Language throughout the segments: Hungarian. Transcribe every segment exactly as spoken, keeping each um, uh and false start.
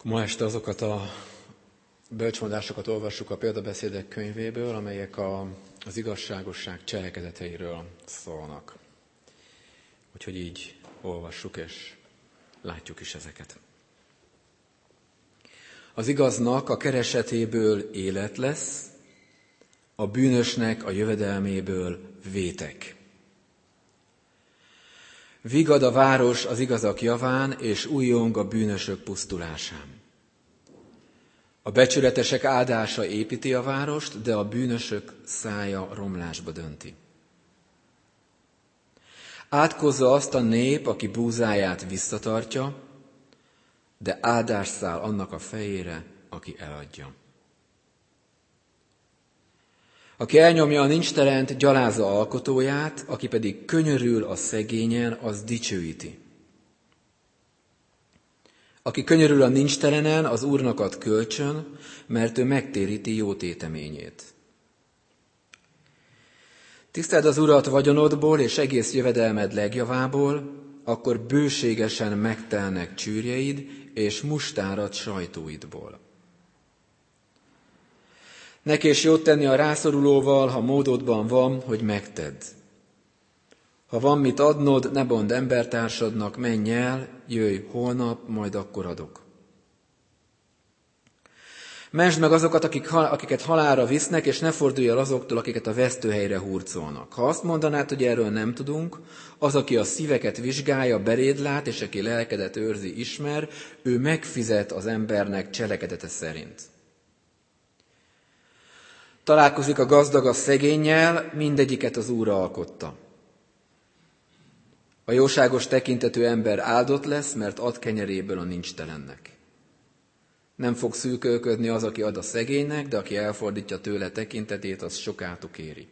Ma este azokat a bölcsmondásokat olvassuk a példabeszédek könyvéből, amelyek a, az igazságosság cselekedeteiről szólnak. Úgyhogy így olvassuk és látjuk is ezeket. Az igaznak a keresetéből élet lesz, a bűnösnek a jövedelméből vétek. Vigad a város az igazak javán, és újjong a bűnösök pusztulásán. A becsületesek áldása építi a várost, de a bűnösök szája romlásba dönti. Átkozza azt a nép, aki búzáját visszatartja, de áldás száll annak a fejére, aki eladja. Aki elnyomja a nincstelent, gyalázza alkotóját, aki pedig könyörül a szegényen, az dicsőíti. Aki könyörül a nincstelenen, az Úrnak ad kölcsön, mert ő megtéríti jó téteményét. Tiszteld az Urat vagyonodból és egész jövedelmed legjavából, akkor bőségesen megtelnek csűrjeid, és mustárad sajtóidból. Ne késj jót tenni a rászorulóval, ha módodban van, hogy megtedd. Ha van mit adnod, ne mondd embertársadnak, menj el, jöjj holnap, majd akkor adok. Mensd meg azokat, akik, akiket halálra visznek, és ne fordulj el azoktól, akiket a vesztőhelyre hurcolnak. Ha azt mondanád, hogy erről nem tudunk, az, aki a szíveket vizsgálja, beréd lát, és aki lelkedet őrzi, ismer, ő megfizet az embernek cselekedete szerint. Találkozik a gazdag a szegénnyel, mindegyiket az Úr alkotta. A jóságos tekintetű ember áldott lesz, mert ad kenyeréből a nincstelennek. Nem fog szűkölködni az, aki ad a szegénynek, de aki elfordítja tőle tekintetét, az sokátok éri.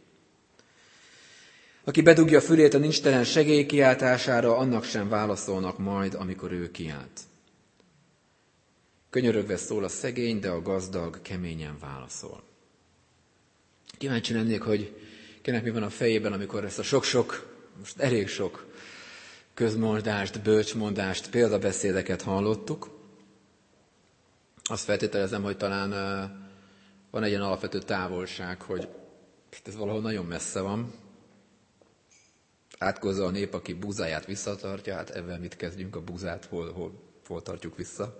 Aki bedugja fülét a nincstelen segély kiáltására, annak sem válaszolnak majd, amikor ő kiált. Könyörögve szól a szegény, de a gazdag keményen válaszol. Kíváncsi lennék, hogy kinek mi van a fejében, amikor ezt a sok-sok, most elég sok közmondást, bölcsmondást, példabeszédeket hallottuk. Azt feltételezem, hogy talán van egy ilyen alapvető távolság, hogy ez valahol nagyon messze van. Átkozza a nép, aki búzáját visszatartja, hát ebben mit kezdjünk, a búzát hol, hol, hol tartjuk vissza.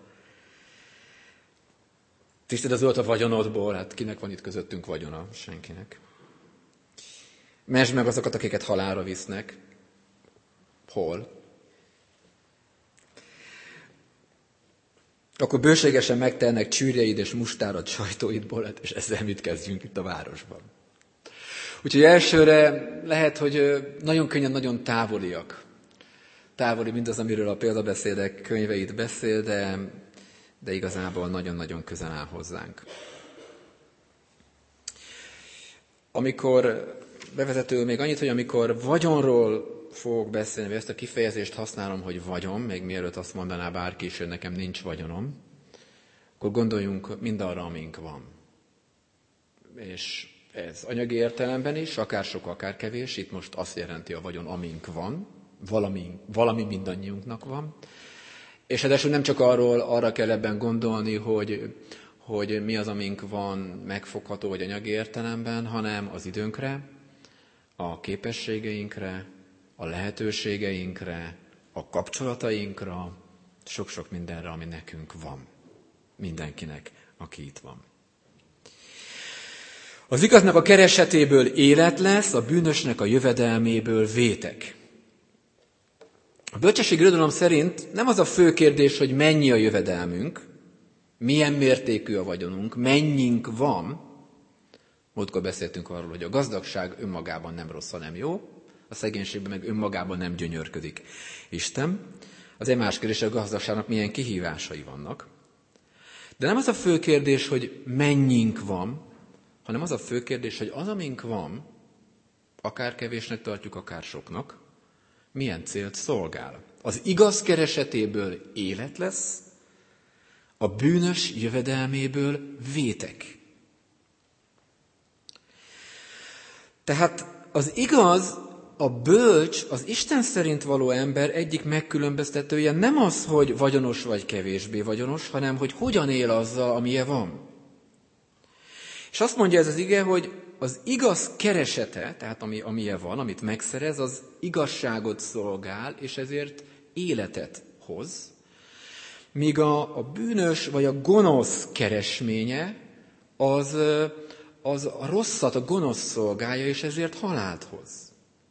Tiszteld az Urat a vagyonodból, hát kinek van itt közöttünk vagyona? Senkinek. Mensd meg azokat, akiket halálra visznek. Hol? Akkor bőségesen megtelnek csűrjeid és mustárad sajtóidból, és ezzel mit kezdjünk itt a városban. Úgyhogy elsőre lehet, hogy nagyon könnyen, nagyon távoliak. Távoli mindaz, amiről a példabeszédek könyveit beszél, de, de igazából nagyon-nagyon közel áll hozzánk. Amikor bevezető még annyit, hogy amikor vagyonról fogok beszélni, vagy ezt a kifejezést használom, hogy vagyon, még mielőtt azt mondaná bárki is, hogy nekem nincs vagyonom, akkor gondoljunk mindarra, amink van. És ez anyagi értelemben is, akár sok, akár kevés, itt most azt jelenti a vagyon, amink van, valami, valami mindannyiunknak van. És ráadásul nem csak arról, arra kell ebben gondolni, hogy, hogy mi az, amink van megfogható vagy anyagi értelemben, hanem az időnkre, a képességeinkre, a lehetőségeinkre, a kapcsolatainkra, sok-sok mindenre, ami nekünk van. Mindenkinek, aki itt van. Az igaznak a keresetéből élet lesz, a bűnösnek a jövedelméből vétek. A bölcsességi irodalom szerint nem az a fő kérdés, hogy mennyi a jövedelmünk, milyen mértékű a vagyonunk, mennyink van. Múltkor beszéltünk arról, hogy a gazdagság önmagában nem rossz, hanem jó, a szegénységben meg önmagában nem gyönyörködik Isten. Az egy más kérdés, hogy a gazdagságnak milyen kihívásai vannak. De nem az a fő kérdés, hogy mennyink van, hanem az a fő kérdés, hogy az, amink van, akár kevésnek tartjuk, akár soknak, milyen célt szolgál. Az igaz keresetéből élet lesz, a bűnös jövedelméből vétek. Tehát az igaz a bölcs, az Isten szerint való ember egyik megkülönböztetője nem az, hogy vagyonos vagy kevésbé vagyonos, hanem hogy hogyan él azzal, amilyen van. És azt mondja ez az ige, hogy az igaz keresete, tehát ami, amilyen van, amit megszerez, az igazságot szolgál, és ezért életet hoz. Míg a, a bűnös vagy a gonosz keresménye, az, az a rosszat, a gonosz szolgálja, és ezért halált hoz.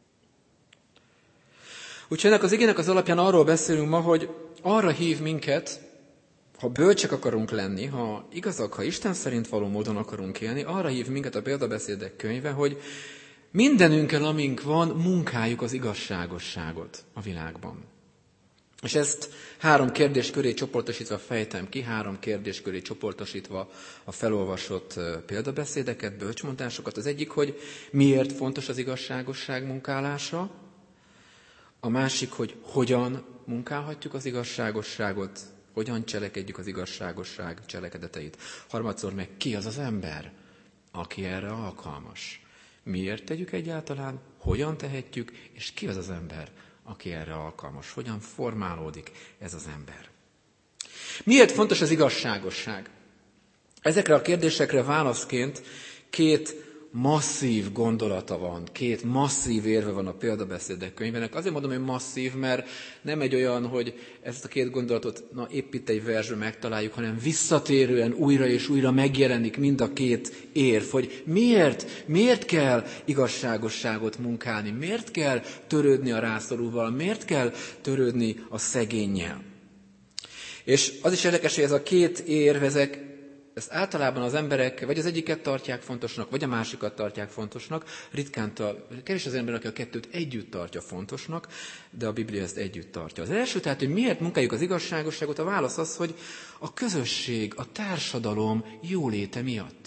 Úgyhogy ennek az igének az alapján arról beszélünk ma, hogy arra hív minket, ha bölcsek akarunk lenni, ha igazak, ha Isten szerint való módon akarunk élni, arra hív minket a Példabeszédek könyve, hogy mindenünkkel, amink van, munkáljuk az igazságosságot a világban. És ezt három kérdés köré csoportosítva fejtem ki, három kérdés köré csoportosítva a felolvasott példabeszédeket, bölcsmondásokat. Az egyik, hogy miért fontos az igazságosság munkálása, a másik, hogy hogyan munkálhatjuk az igazságosságot, hogyan cselekedjük az igazságosság cselekedeteit. Harmadszor meg ki az az ember, aki erre alkalmas. Miért tegyük egyáltalán, hogyan tehetjük, és ki az az ember, aki erre alkalmas. Hogyan formálódik ez az ember. Miért fontos az igazságosság? Ezekre a kérdésekre válaszként két masszív gondolata van, két masszív érve van a Példabeszédek könyvének. Azért mondom, hogy masszív, mert nem egy olyan, hogy ezt a két gondolatot na, épp itt egy versben megtaláljuk, hanem visszatérően újra és újra megjelenik mind a két érv, hogy miért, miért kell igazságosságot munkálni, miért kell törődni a rászorulóval, miért kell törődni a szegénnyel. És az is érdekes, hogy ez a két érv, ezek ezt általában az emberek vagy az egyiket tartják fontosnak, vagy a másikat tartják fontosnak. Ritkán tar- kevés az ember, aki a kettőt együtt tartja fontosnak, de a Biblia ezt együtt tartja. Az első, tehát, hogy miért munkáljuk az igazságosságot, a válasz az, hogy a közösség, a társadalom jóléte miatt.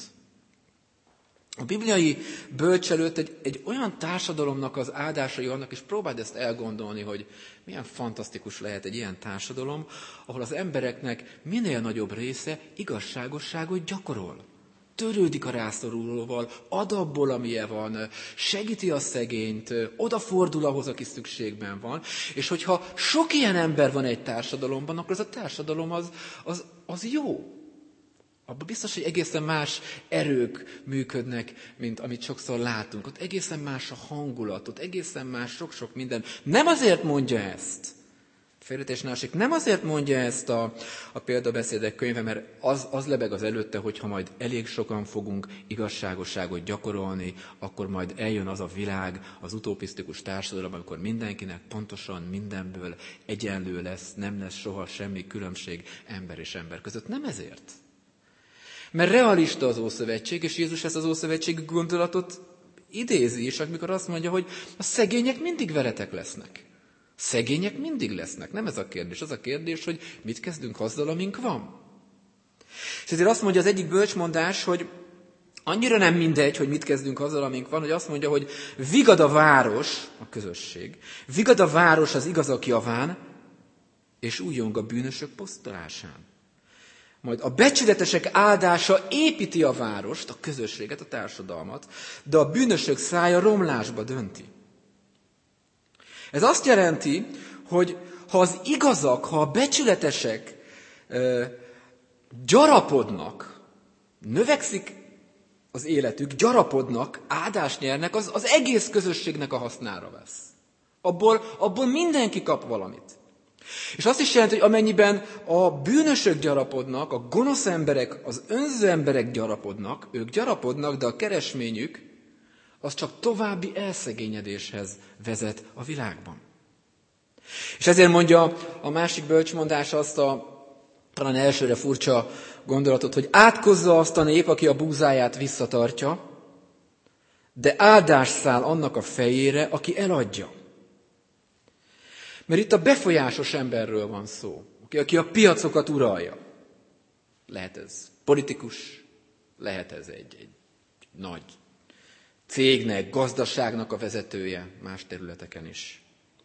A bibliai bölcs előtt egy, egy olyan társadalomnak az áldásai vannak, és próbáld ezt elgondolni, hogy milyen fantasztikus lehet egy ilyen társadalom, ahol az embereknek minél nagyobb része igazságosságot gyakorol. Törődik a rászorulóval, ad abból, amilyen van, segíti a szegényt, odafordul ahhoz, aki szükségben van. És hogyha sok ilyen ember van egy társadalomban, akkor ez a társadalom az, az, az jó. Abban biztos, hogy egészen más erők működnek, mint amit sokszor látunk. Ott egészen más a hangulat, ott egészen más sok-sok minden. Nem azért mondja ezt, félretés ne esik, nem azért mondja ezt a, a Példabeszédek könyve, mert az, az lebeg az előtte, hogy ha majd elég sokan fogunk igazságosságot gyakorolni, akkor majd eljön az a világ, az utopisztikus társadalom, amikor mindenkinek pontosan mindenből egyenlő lesz, nem lesz soha semmi különbség ember és ember között. Nem ezért. Mert realista az Ószövetség, és Jézus ezt az ószövetségi gondolatot idézi is, amikor azt mondja, hogy a szegények mindig veletek lesznek. Szegények mindig lesznek. Nem ez a kérdés. Az a kérdés, hogy mit kezdünk azzal, amink van. És ezért azt mondja az egyik bölcsmondás, hogy annyira nem mindegy, hogy mit kezdünk azzal, amink van, hogy azt mondja, hogy vigad a város, a közösség, vigad a város az igazak javán, és újjong a bűnösök posztolásán. Majd a becsületesek áldása építi a várost, a közösséget, a társadalmat, de a bűnösök szája romlásba dönti. Ez azt jelenti, hogy ha az igazak, ha a becsületesek ö, gyarapodnak, növekszik az életük, gyarapodnak, áldást nyernek, az, az egész közösségnek a hasznára vesz. Abból, abból mindenki kap valamit. És azt is jelenti, hogy amennyiben a bűnösök gyarapodnak, a gonosz emberek, az önző emberek gyarapodnak, ők gyarapodnak, de a keresményük az csak további elszegényedéshez vezet a világban. És ezért mondja a másik bölcsmondás azt a talán elsőre furcsa gondolatot, hogy átkozza azt a nép, aki a búzáját visszatartja, de áldás száll annak a fejére, aki eladja. Mert itt a befolyásos emberről van szó, aki a piacokat uralja. Lehet ez politikus, lehet ez egy, egy nagy cégnek, gazdaságnak a vezetője, más területeken is.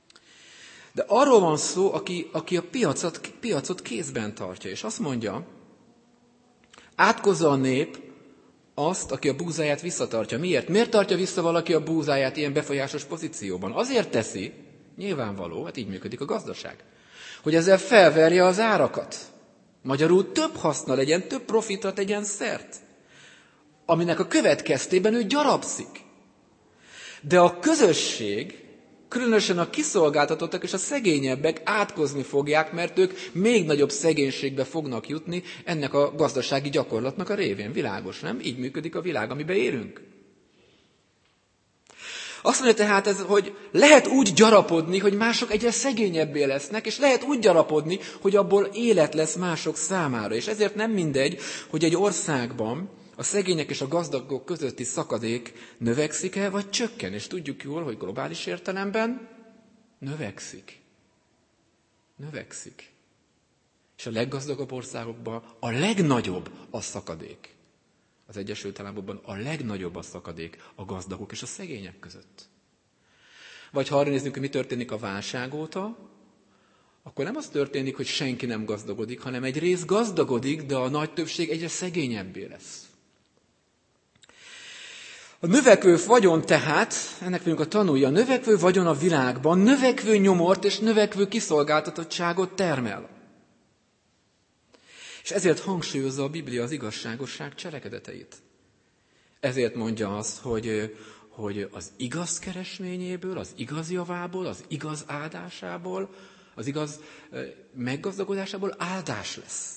De arról van szó, aki, aki a piacot, piacot kézben tartja, és azt mondja, átkozza a nép azt, aki a búzáját visszatartja. Miért? Miért tartja vissza valaki a búzáját ilyen befolyásos pozícióban? Azért teszi, nyilvánvaló, hát így működik a gazdaság, hogy ezzel felverje az árakat. Magyarul több haszna legyen, több profitra tegyen szert, aminek a következtében ő gyarapszik. De a közösség, különösen a kiszolgáltatottak és a szegényebbek átkozni fogják, mert ők még nagyobb szegénységbe fognak jutni ennek a gazdasági gyakorlatnak a révén. Világos, nem? Így működik a világ, amiben élünk. Azt mondja tehát, ez, hogy lehet úgy gyarapodni, hogy mások egyre szegényebbé lesznek, és lehet úgy gyarapodni, hogy abból élet lesz mások számára. És ezért nem mindegy, hogy egy országban a szegények és a gazdagok közötti szakadék növekszik-e, vagy csökken. És tudjuk jól, hogy globális értelemben növekszik. Növekszik. És a leggazdagabb országokban a legnagyobb a szakadék. Az Egyesült Államokban a legnagyobb a szakadék a gazdagok és a szegények között. Vagy ha arra nézzünk, hogy mi történik a válság óta, akkor nem az történik, hogy senki nem gazdagodik, hanem egy rész gazdagodik, de a nagy többség egyre szegényebbé lesz. A növekvő vagyon tehát, ennek vagyunk a tanulja, a növekvő vagyon a világban növekvő nyomort és növekvő kiszolgáltatottságot termel. És ezért hangsúlyozza a Biblia az igazságosság cselekedeteit. Ezért mondja azt, hogy, hogy az igaz keresményéből, az igaz javából, az igaz áldásából, az igaz meggazdagodásából áldás lesz.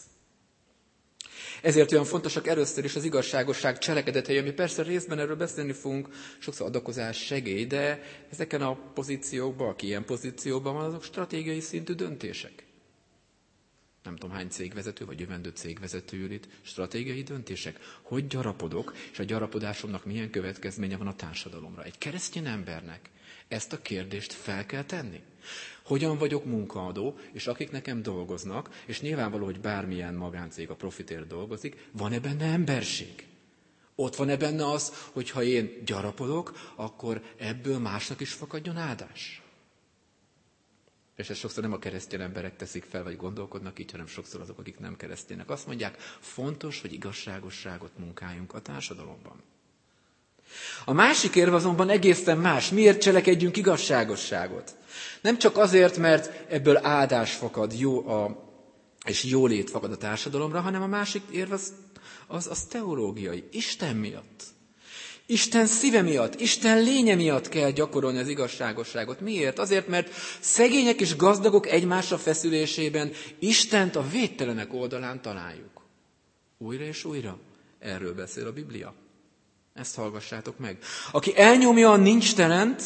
Ezért olyan fontosak először is az igazságosság cselekedetei, ami persze részben erről beszélni fogunk, sokszor adakozás, segély, de ezeken a pozíciókban, aki ilyen pozícióban van, azok stratégiai szintű döntések. Nem tudom hány cégvezető, vagy jövendő cégvezető ül itt, stratégiai döntések. Hogy gyarapodok, és a gyarapodásomnak milyen következménye van a társadalomra. Egy keresztény embernek ezt a kérdést fel kell tenni. Hogyan vagyok munkaadó, és akik nekem dolgoznak, és nyilvánvaló, hogy bármilyen magáncég a profitért dolgozik, van-e benne emberség? Ott van-e benne az, hogy ha én gyarapodok, akkor ebből másnak is fakadjon áldás? És ezt sokszor nem a keresztény emberek teszik fel, vagy gondolkodnak így, hanem sokszor azok, akik nem keresztények. Azt mondják, fontos, hogy igazságosságot munkáljunk a társadalomban. A másik érv azonban egészen más. Miért cselekedjünk igazságosságot? Nem csak azért, mert ebből áldás fakad jó a, és jólét fakad a társadalomra, hanem a másik érv az, az, az teológiai. Isten miatt. Isten szíve miatt, Isten lénye miatt kell gyakorolni az igazságosságot. Miért? Azért, mert szegények és gazdagok egymásra feszülésében Istent a védtelenek oldalán találjuk. Újra és újra. Erről beszél a Biblia. Ezt hallgassátok meg. Aki elnyomja a nincstelent,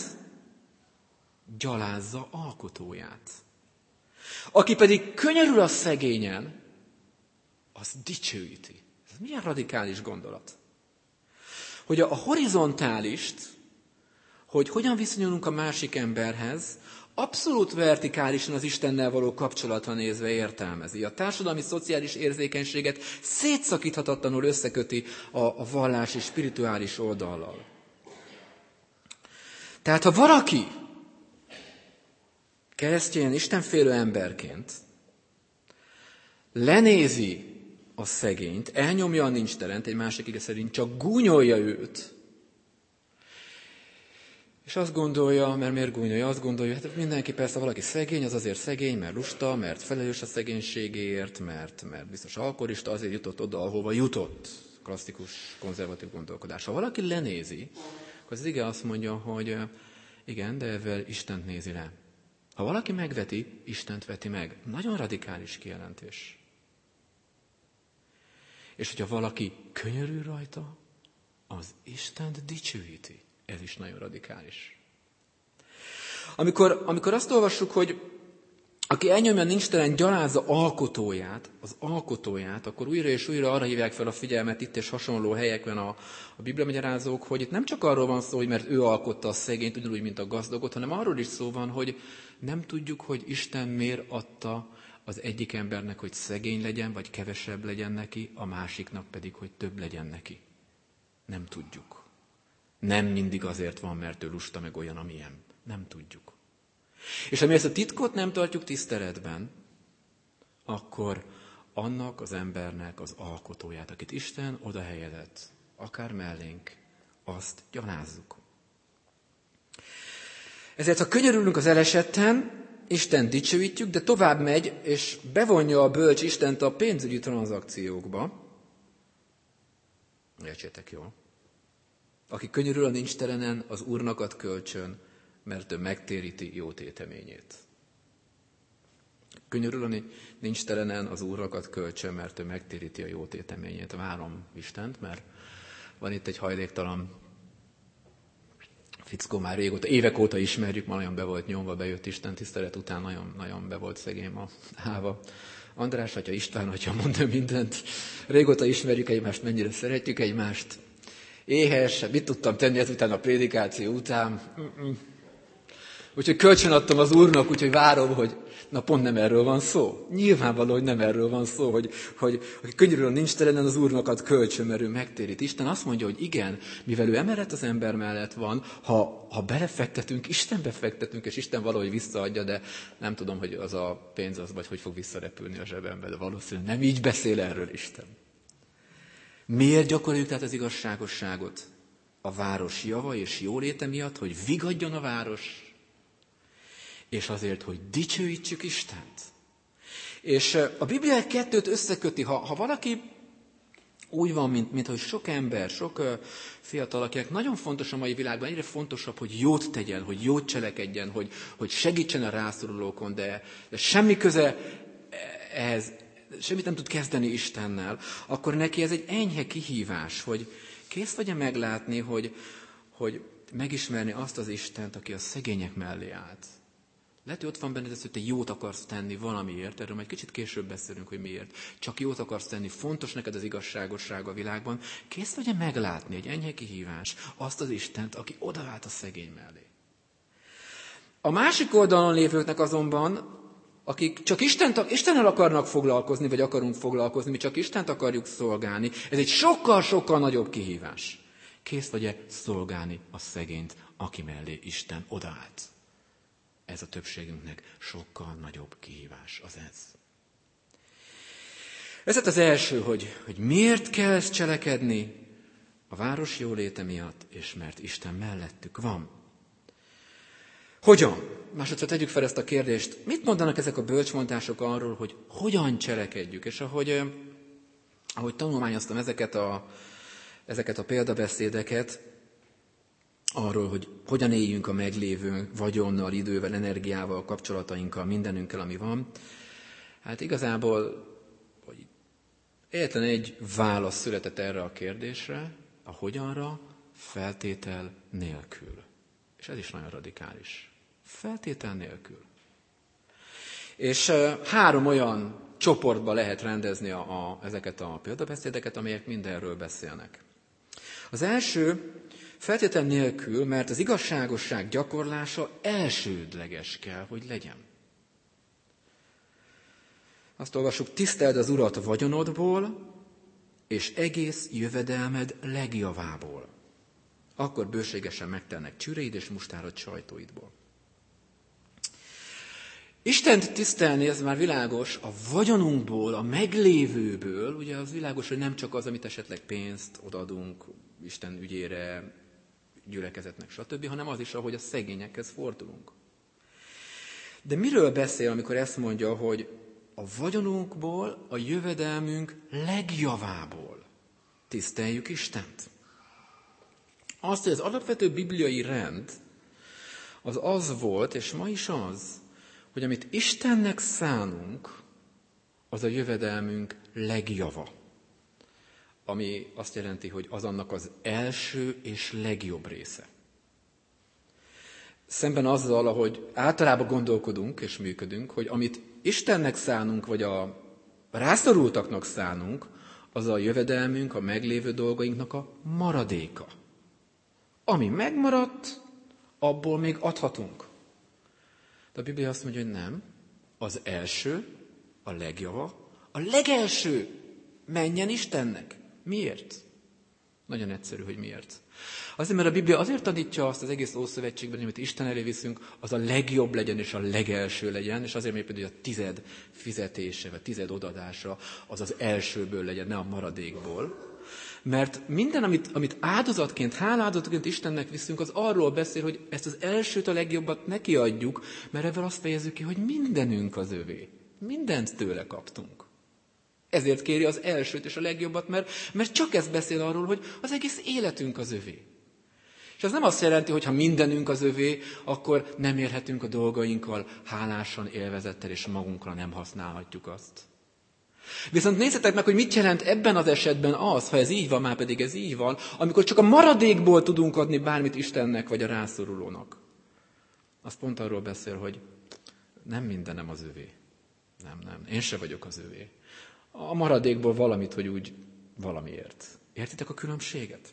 gyalázza alkotóját. Aki pedig könyörül a szegényen, az dicsőíti. Ez milyen radikális gondolat. Hogy a horizontálist, hogy hogyan viszonyulunk a másik emberhez, abszolút vertikálisan az Istennel való kapcsolatra nézve értelmezi. A társadalmi szociális érzékenységet szétszakíthatatlanul összeköti a, a vallás és spirituális oldallal. Tehát ha valaki keresztény, istenfélő emberként lenézi a szegényt, elnyomja a nincstelent, egy másik ige szerint csak gúnyolja őt, és azt gondolja, mert miért gúnyolja, azt gondolja, hát mindenki persze valaki szegény, az azért szegény, mert lusta, mert felelős a szegénységéért, mert, mert biztos alkoholista, azért jutott oda, ahova jutott. Klasszikus, konzervatív gondolkodás. Ha valaki lenézi, akkor az ige azt mondja, hogy igen, de ezzel Istent nézi le. Ha valaki megveti, Istent veti meg. Nagyon radikális kijelentés. És hogyha valaki könyörül rajta, az Istent dicsőíti. Ez is nagyon radikális. Amikor, amikor azt olvassuk, hogy aki elnyomja nincstelen gyalázza alkotóját, az alkotóját, akkor újra és újra arra hívják fel a figyelmet itt és hasonló helyekben a, a bibliamagyarázók, hogy itt nem csak arról van szó, hogy mert ő alkotta a szegényt, ugyanúgy, mint a gazdagot, hanem arról is szó van, hogy nem tudjuk, hogy Isten miért adta az egyik embernek, hogy szegény legyen, vagy kevesebb legyen neki, a másiknak pedig, hogy több legyen neki. Nem tudjuk. Nem mindig azért van, mert ő lusta meg olyan, amilyen. Nem tudjuk. És ami ezt a titkot nem tartjuk tiszteletben, akkor annak az embernek az alkotóját, akit Isten oda helyezett, akár mellénk, azt gyalázzuk. Ezért, ha könyörülünk az elesetten, Isten dicsőítjük, de tovább megy, és bevonja a bölcs Istent a pénzügyi tranzakciókba. Értsétek jól. Aki könyörül a nincstelenen, az Úrnak ad kölcsön, mert ő megtéríti jó téteményét. Könyörül a nincstelenen, az Úrnak ad kölcsön, mert ő megtéríti a jó téteményét. Várom Istent, mert van itt egy hajléktalan fickó, már régóta, évek óta ismerjük, már nagyon be volt nyomva, bejött Isten tisztelet után, nagyon, nagyon be volt szegény ma állva. András atya, István atya, mondja mindent. Régóta ismerjük egymást, mennyire szeretjük egymást. Éhes, mit tudtam tenni ezután a prédikáció után. Mm-mm. Úgyhogy kölcsön adtam az Úrnak, úgyhogy várom, hogy na pont nem erről van szó. Nyilvánvaló, hogy nem erről van szó, hogy, hogy aki könyörül a nincstelenen, az Úrnak ad kölcsön, mert ő megtérít. Isten azt mondja, hogy igen, mivel ő emellett az ember mellett van, ha, ha belefektetünk, Istenbe fektetünk, és Isten valahogy visszaadja, de nem tudom, hogy az a pénz az, vagy hogy fog visszarepülni a zsebembe, de valószínűleg nem így beszél erről Isten. Miért gyakoroljuk tehát az igazságosságot? A város java és jóléte miatt, hogy vigadjon a város, és azért, hogy dicsőítsük Istent. És a Biblia egy kettőt összeköti. Ha, ha valaki úgy van, mint, mint hogy sok ember, sok uh, fiatal, akinek nagyon fontos a mai világban, egyre fontosabb, hogy jót tegyen, hogy jót cselekedjen, hogy, hogy segítsen a rászorulókon, de, de semmi köze ehhez, semmit nem tud kezdeni Istennel, akkor neki ez egy enyhe kihívás, hogy kész vagy-e meglátni, hogy, hogy megismerni azt az Istent, aki a szegények mellé állt. Lehet, hogy ott van benned ez, hogy te jót akarsz tenni valamiért, erről majd kicsit később beszélünk, hogy miért. Csak jót akarsz tenni, fontos neked az igazságosság a világban. Kész vagy-e meglátni, egy enyhe kihívás, azt az Istent, aki odaállt a szegény mellé. A másik oldalon lévőknek azonban, akik csak Istent, Istennel akarnak foglalkozni, vagy akarunk foglalkozni, mi csak Istent akarjuk szolgálni, ez egy sokkal-sokkal nagyobb kihívás. Kész vagy-e szolgálni a szegényt, aki mellé Isten odaállt? Ez a többségünknek sokkal nagyobb kihívás az ez. Ez az első, hogy, hogy miért kell ezt cselekedni? A város jóléte miatt, és mert Isten mellettük van. Hogyan? Másodszor tegyük fel ezt a kérdést. Mit mondanak ezek a bölcsmondások arról, hogy hogyan cselekedjük? És ahogy, ahogy tanulmányoztam ezeket a, ezeket a példabeszédeket, arról, hogy hogyan éljünk a meglévő vagyonnal, idővel, energiával, kapcsolatainkkal, mindenünkkel, ami van. Hát igazából hogy egyetlen egy válasz született erre a kérdésre, a hogyanra, feltétel nélkül. És ez is nagyon radikális. Feltétel nélkül. És három olyan csoportba lehet rendezni a, a, ezeket a példabeszédeket, amelyek mindenről beszélnek. Az első, feltétel nélkül, mert az igazságosság gyakorlása elsődleges kell, hogy legyen. Azt olvassuk, tiszteld az Urat vagyonodból, és egész jövedelmed legjavából. Akkor bőségesen megtelnek csüreid és mustárod sajtóidból. Istent tisztelni, ez már világos, a vagyonunkból, a meglévőből, ugye az világos, hogy nem csak az, amit esetleg pénzt odaadunk Isten ügyére, gyülekezetnek, stb., hanem az is, ahogy a szegényekhez fordulunk. De miről beszél, amikor ezt mondja, hogy a vagyonunkból, a jövedelmünk legjavából tiszteljük Istent? Azt, hogy az alapvető bibliai rend az az volt, és ma is az, hogy amit Istennek szánunk, az a jövedelmünk legjava. Ami azt jelenti, hogy az annak az első és legjobb része. Szemben azzal, ahogy általában gondolkodunk és működünk, hogy amit Istennek szánunk, vagy a rászorultaknak szánunk, az a jövedelmünk, a meglévő dolgainknak a maradéka. Ami megmaradt, abból még adhatunk. De a Biblia azt mondja, hogy nem. Az első, a legjava, a legelső menjen Istennek. Miért? Nagyon egyszerű, hogy miért. Azért, mert a Biblia azért tanítja azt az egész Ószövetségben, amit Isten elé viszünk, az a legjobb legyen és a legelső legyen, és azért, mert például a tized fizetése, vagy tized odadása az az elsőből legyen, ne a maradékból. Mert minden, amit, amit áldozatként, háláldozatként Istennek viszünk, az arról beszél, hogy ezt az elsőt, a legjobbat neki adjuk, mert ebből azt fejezzük ki, hogy mindenünk az övé. Mindent tőle kaptunk. Ezért kéri az elsőt és a legjobbat, mert, mert csak ez beszél arról, hogy az egész életünk az övé. És ez nem azt jelenti, hogy ha mindenünk az övé, akkor nem élhetünk a dolgainkkal hálásan, élvezettel, és magunkra nem használhatjuk azt. Viszont nézzetek meg, hogy mit jelent ebben az esetben az, ha ez így van, már pedig ez így van, amikor csak a maradékból tudunk adni bármit Istennek vagy a rászorulónak. Az pont arról beszél, hogy nem mindenem az övé. Nem, nem, én se vagyok az övé. A maradékból valamit, hogy úgy valamiért. Értitek a különbséget?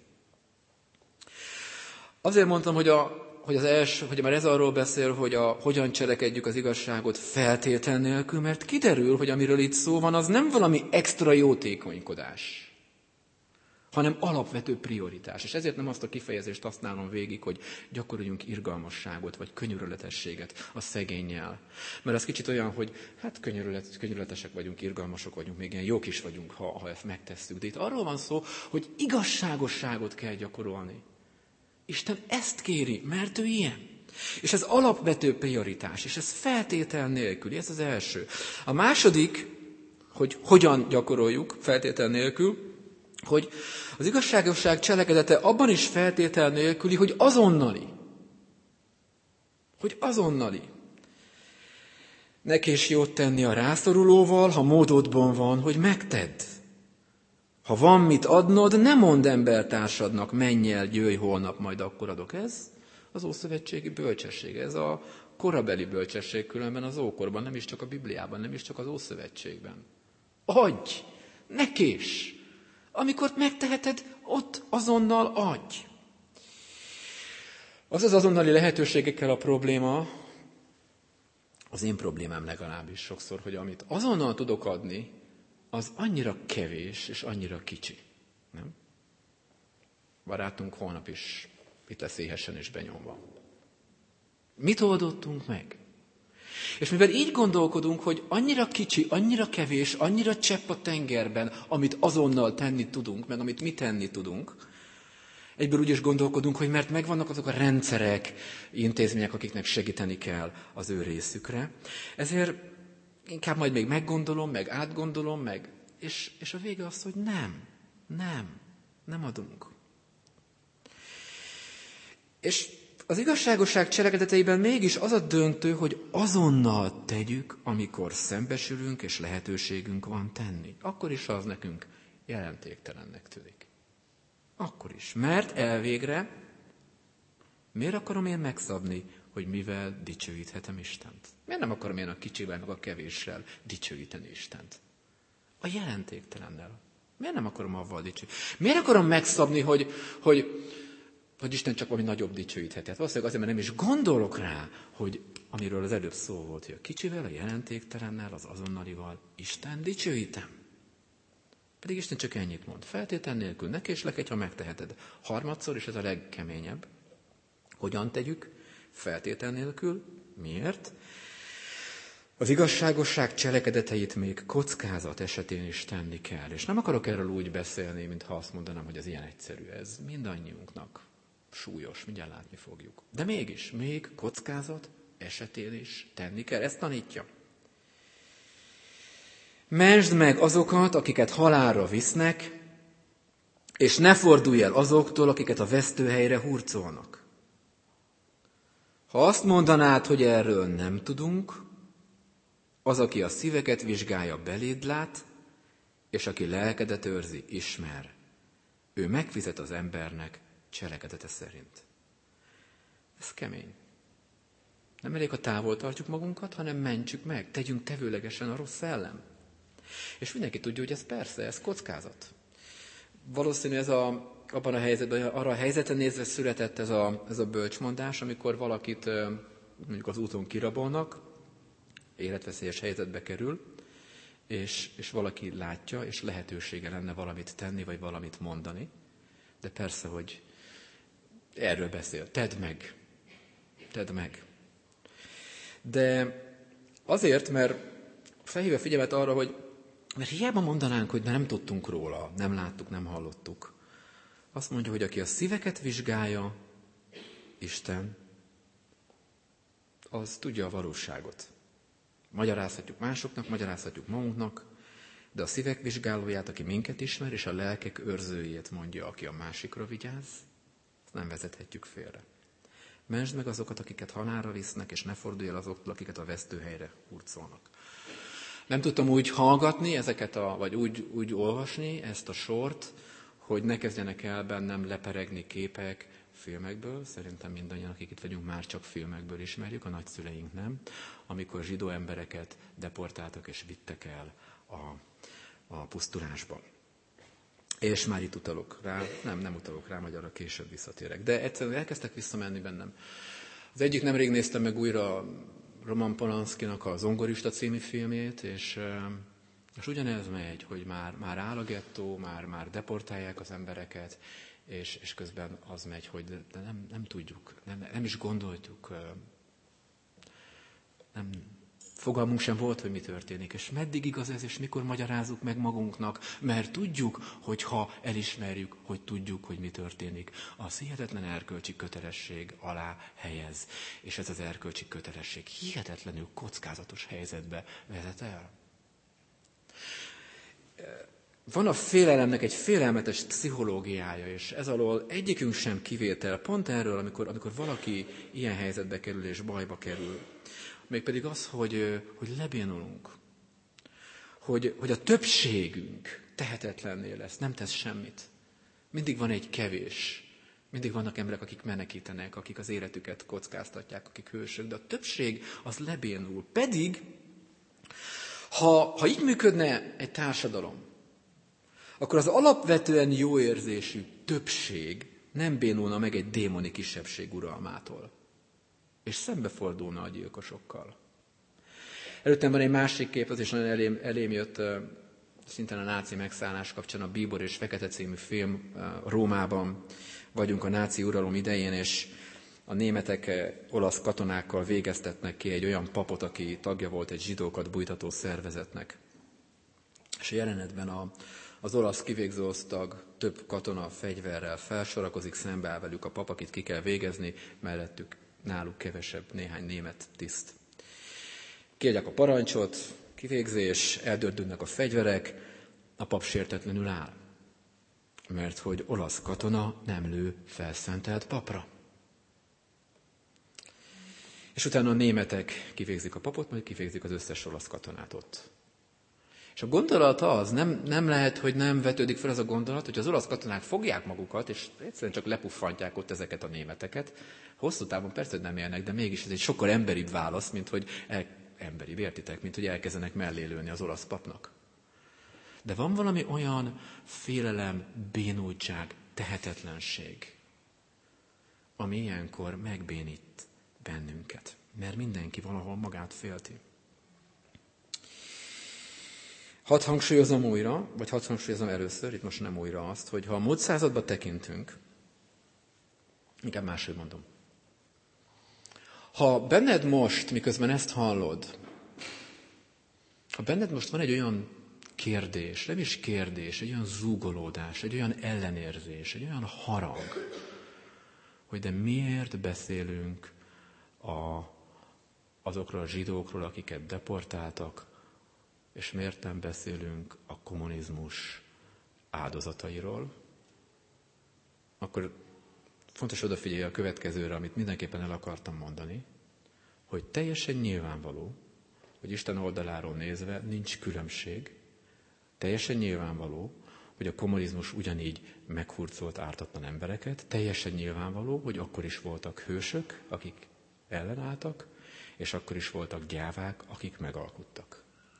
Azért mondtam, hogy, a, hogy az első, hogy már ez arról beszél, hogy a, hogyan cselekedjük az igazságot feltétel nélkül, mert kiderül, hogy amiről itt szó van, az nem valami extra jótékonykodás, hanem alapvető prioritás. És ezért nem azt a kifejezést használom végig, hogy gyakoroljunk irgalmasságot, vagy könyörületességet a szegénnyel. Mert az kicsit olyan, hogy hát könyörület, könyörületesek vagyunk, irgalmasok vagyunk, még ilyen jók is vagyunk, ha, ha ezt megtesszük. De itt arról van szó, hogy igazságosságot kell gyakorolni. Isten ezt kéri, mert ő ilyen. És ez alapvető prioritás, és ez feltétel nélküli, ez az első. A második, hogy hogyan gyakoroljuk feltétel nélkül, hogy az igazságosság cselekedete abban is feltétel nélküli, hogy azonnali. Hogy azonnali. Ne késd jót tenni a rászorulóval, ha módodban van, hogy megtedd. Ha van mit adnod, ne mondd embertársadnak, menj el, jöjj holnap, majd akkor adok. Ez az ószövetségi bölcsesség, ez a korabeli bölcsesség, különben az ókorban, nem is csak a Bibliában, nem is csak az Ószövetségben. Adj! Ne késd! Amikor megteheted, ott azonnal adj! Az az azonnali lehetőségekkel a probléma, az én problémám legalábbis sokszor, hogy amit azonnal tudok adni, az annyira kevés és annyira kicsi. Nem? Barátunk holnap is itt lesz éhesen és benyomva. Mit oldottunk meg? És mivel így gondolkodunk, hogy annyira kicsi, annyira kevés, annyira csepp a tengerben, amit azonnal tenni tudunk, meg amit mi tenni tudunk, egyből úgy is gondolkodunk, hogy mert megvannak azok a rendszerek, intézmények, akiknek segíteni kell az ő részükre. Ezért inkább majd még meggondolom, meg átgondolom, meg, és, és a vége az, hogy nem, nem, nem adunk. És az igazságosság cselekedeteiben mégis az a döntő, hogy azonnal tegyük, amikor szembesülünk, és lehetőségünk van tenni. Akkor is az nekünk jelentéktelennek tűnik. Akkor is. Mert elvégre miért akarom én megszabni, hogy mivel dicsőíthetem Istent? Miért nem akarom én a kicsivel, meg a kevéssel dicsőíteni Istent? A jelentéktelennel. Miért nem akarom avval dicsőíteni? Miért akarom megszabni, hogy, hogy, hogy Isten csak valami nagyobb dicsőítheti? Hát valószínűleg azért, mert nem is gondolok rá, hogy amiről az előbb szó volt, hogy a kicsivel, a jelentéktelennel, az azonnalival Isten dicsőítem. Pedig Isten csak ennyit mond. Feltétel nélkül, ne késlek, ha megteheted. Harmadszor, és ez a legkeményebb. Hogyan tegyük? Feltétel nélkül. Miért? Az igazságosság cselekedeteit még kockázat esetén is tenni kell. És nem akarok erről úgy beszélni, mintha azt mondanám, hogy ez ilyen egyszerű. Ez mindannyiunknak súlyos, mindjárt látni fogjuk. De mégis, még kockázat esetén is tenni kell. Ezt tanítja. Mentsd meg azokat, akiket halálra visznek, és ne fordulj el azoktól, akiket a vesztőhelyre hurcolnak. Ha azt mondanád, hogy erről nem tudunk, az, aki a szíveket vizsgálja, beléd lát, és aki lelkedet őrzi, ismer. Ő megfizet az embernek cselekedete szerint. Ez kemény. Nem elég, ha távol tartjuk magunkat, hanem mentsük meg, tegyünk tevőlegesen a rossz ellen. És mindenki tudja, hogy ez persze, ez kockázat. Valószínű ez a, abban a helyzetben, arra a helyzetre nézve született ez a, ez a bölcsmondás, amikor valakit mondjuk az úton kirabolnak, életveszélyes helyzetbe kerül, és, és valaki látja, és lehetősége lenne valamit tenni, vagy valamit mondani. De persze, hogy erről beszél. Tedd meg. Tedd meg. De azért, mert felhívja figyelmet arra, hogy mert hiába mondanánk, hogy nem tudtunk róla, nem láttuk, nem hallottuk, Azt mondja, hogy aki a szíveket vizsgálja, Isten, az tudja a valóságot. Magyarázhatjuk másoknak, magyarázhatjuk magunknak, de a szívek vizsgálóját, aki minket ismer, és a lelkek őrzőjét mondja, aki a másikra vigyáz, azt nem vezethetjük félre. Mentsd meg azokat, akiket halálra visznek, és ne fordulj el azoktól, akiket a vesztőhelyre hurcolnak. Nem tudtam úgy hallgatni ezeket, a, vagy úgy, úgy olvasni ezt a sort, hogy ne kezdjenek el bennem leperegni képek filmekből. Szerintem mindannyian, akik itt vagyunk, már csak filmekből ismerjük, a nagyszüleink nem, amikor zsidó embereket deportáltak és vittek el a, a pusztulásba. És már itt utalok rá, nem, nem utalok rá, majd arra később visszatérek. De egyszerűen elkezdtek visszamenni bennem. Az egyik nemrég néztem meg újra Roman Polanskinak a Zongorista című filmjét, és, és ugyanez megy, hogy már, már áll a gettó, már, már deportálják az embereket, és, és közben az megy, hogy de nem, nem tudjuk, nem, nem is gondoltuk, nem, fogalmunk sem volt, hogy mi történik, és meddig igaz ez, és mikor magyarázzuk meg magunknak, mert tudjuk, hogy ha elismerjük, hogy tudjuk, hogy mi történik, az hihetetlen erkölcsi kötelesség alá helyez, és ez az erkölcsi kötelesség hihetetlenül kockázatos helyzetbe vezet el. Van a félelemnek egy félelmetes pszichológiája, és ez alól egyikünk sem kivétel, pont erről, amikor, amikor valaki ilyen helyzetbe kerül és bajba kerül. Mégpedig az, hogy, hogy lebénulunk, hogy, hogy a többségünk tehetetlenné lesz, nem tesz semmit. Mindig van egy kevés, mindig vannak emberek, akik menekítenek, akik az életüket kockáztatják, akik hősök, de a többség az lebénul. Pedig, ha, ha így működne egy társadalom, akkor az alapvetően jó érzésű többség nem bénulna meg egy démoni kisebbség uralmától, és szembefordulna a gyilkosokkal. Előttem van egy másik kép, az is nagyon elém, elém jött, szintén a náci megszállás kapcsán, a Bíbor és Fekete című film. Rómában vagyunk a náci uralom idején, és a németek olasz katonákkal végeztetnek ki egy olyan papot, aki tagja volt egy zsidókat bújtató szervezetnek. És a jelenetben a, az olasz kivégző osztag több katona fegyverrel felsorakozik, szembe áll velük a pap, akit ki kell végezni, mellettük náluk kevesebb néhány német tiszt. Kiadják a parancsot, kivégzés, eldördülnek a fegyverek, a pap sértetlenül áll. Mert hogy olasz katona nem lő felszentelt papra. És utána a németek kivégzik a papot, majd kivégzik az összes olasz katonát ott. És a gondolat az, nem, nem lehet, hogy nem vetődik fel az a gondolat, hogy az olasz katonák fogják magukat, és egyszerűen csak lepuffantják ott ezeket a németeket. Hosszú távon persze, hogy nem élnek, de mégis ez egy sokkal emberibb válasz, mint hogy el, emberibb, értitek, mint hogy elkezdenek mellé lőni az olasz papnak. De van valami olyan félelem, bénultság, tehetetlenség, ami ilyenkor megbénít bennünket, mert mindenki valahol magát félti. Hadd hangsúlyozom újra, vagy hadd hangsúlyozom először, itt most nem újra azt, hogy ha a múlt századba tekintünk, inkább máshogy mondom. Ha benned most, miközben ezt hallod, ha benned most van egy olyan kérdés, nem is kérdés, egy olyan zúgolódás, egy olyan ellenérzés, egy olyan harag, hogy de miért beszélünk a, azokról a zsidókról, akiket deportáltak, és miért nem beszélünk a kommunizmus áldozatairól, akkor fontos odafigyelni a következőre, amit mindenképpen el akartam mondani, hogy teljesen nyilvánvaló, hogy Isten oldaláról nézve nincs különbség, teljesen nyilvánvaló, hogy a kommunizmus ugyanígy meghurcolt ártatlan embereket, teljesen nyilvánvaló, hogy akkor is voltak hősök, akik ellenálltak, és akkor is voltak gyávák, akik megalkuttak.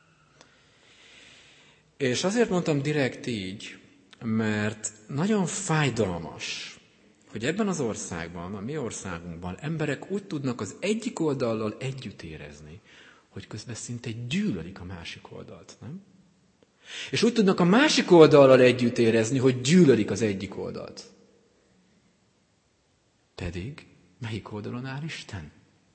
És azért mondtam direkt így, mert nagyon fájdalmas, hogy ebben az országban, a mi országunkban emberek úgy tudnak az egyik oldallal együtt érezni, hogy közben szinte gyűlölik a másik oldalt, nem? És úgy tudnak a másik oldallal együtt érezni, hogy gyűlölik az egyik oldalt. Pedig melyik oldalon áll Isten?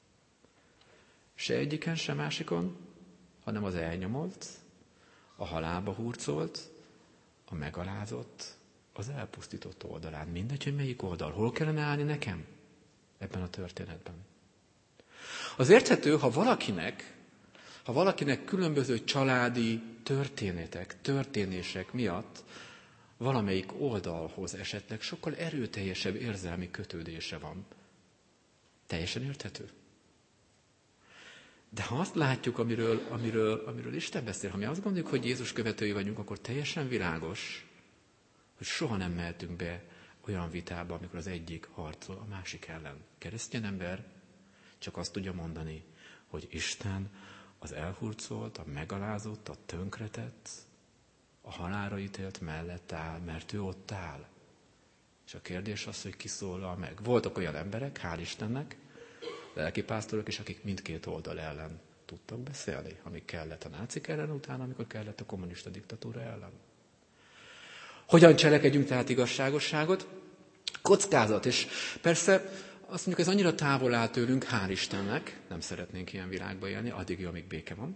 Se egyiken, se másikon, hanem az elnyomolt, a halálba hurcolt, a megalázott, az elpusztított oldalán. Mindegy, hogy melyik oldal. Hol kellene állni nekem ebben a történetben? Az érthető, ha valakinek, ha valakinek különböző családi történetek, történések miatt valamelyik oldalhoz esetleg sokkal erőteljesebb érzelmi kötődése van. Teljesen érthető. De ha azt látjuk, amiről, amiről, amiről Isten beszél, ha mi azt gondoljuk, hogy Jézus követői vagyunk, akkor teljesen világos, hogy soha nem mehetünk be olyan vitába, amikor az egyik harcol a másik ellen. Keresztény ember csak azt tudja mondani, hogy Isten az elhurcolt, a megalázott, a tönkretett, a halálra ítélt mellett áll, mert ő ott áll. És a kérdés az, hogy ki szólal meg. Voltak olyan emberek, hál' Istennek, lelkipásztorok is, akik mindkét oldal ellen tudtak beszélni, amíg kellett a nácik ellen, utána, amikor kellett a kommunista diktatúra ellen. Hogyan cselekedjünk tehát igazságosságot? Kockázat. És persze azt mondjuk, ez annyira távol áll tőlünk, hál' Istennek, nem szeretnénk ilyen világba élni, addig jó, amíg béke van.